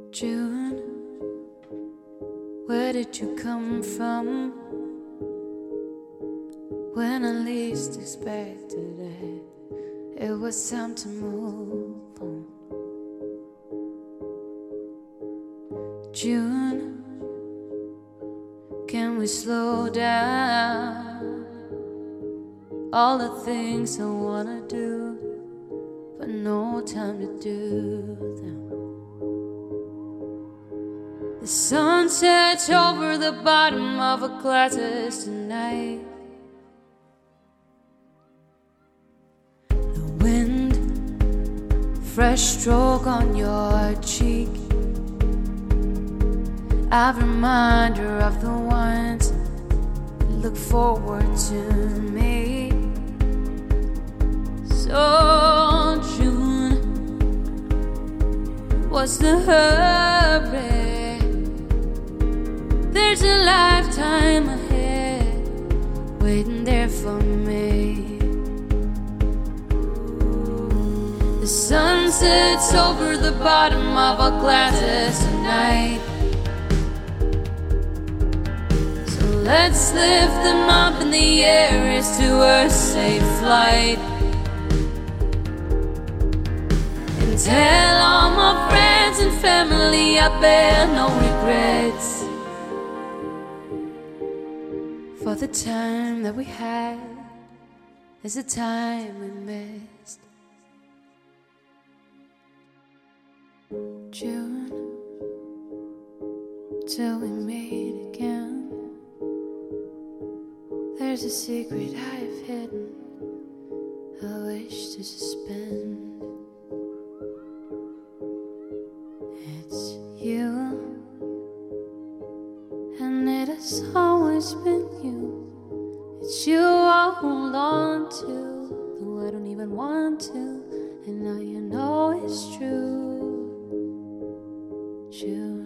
June, where did you come from? When I least expected it, it was time to move on. June, can we slow down? All the things I wanna do, but no time to do them. The sun sets over the bottom of a glass tonight. The wind, fresh stroke on your cheek, a reminder of the ones that look forward to me. So June, what's the hurry? There's a lifetime ahead waiting there for me. The sun sets over the bottom of our glasses tonight. So let's lift them up in the air as to a safe flight, and tell all my friends and family I bear no regrets for the time that we had is the time we missed. June, till we meet again. There's a secret I've hidden, I wish to suspend. It's you, and it has always been you. It's you I hold on to, though I don't even want to, and now you know it's true. June.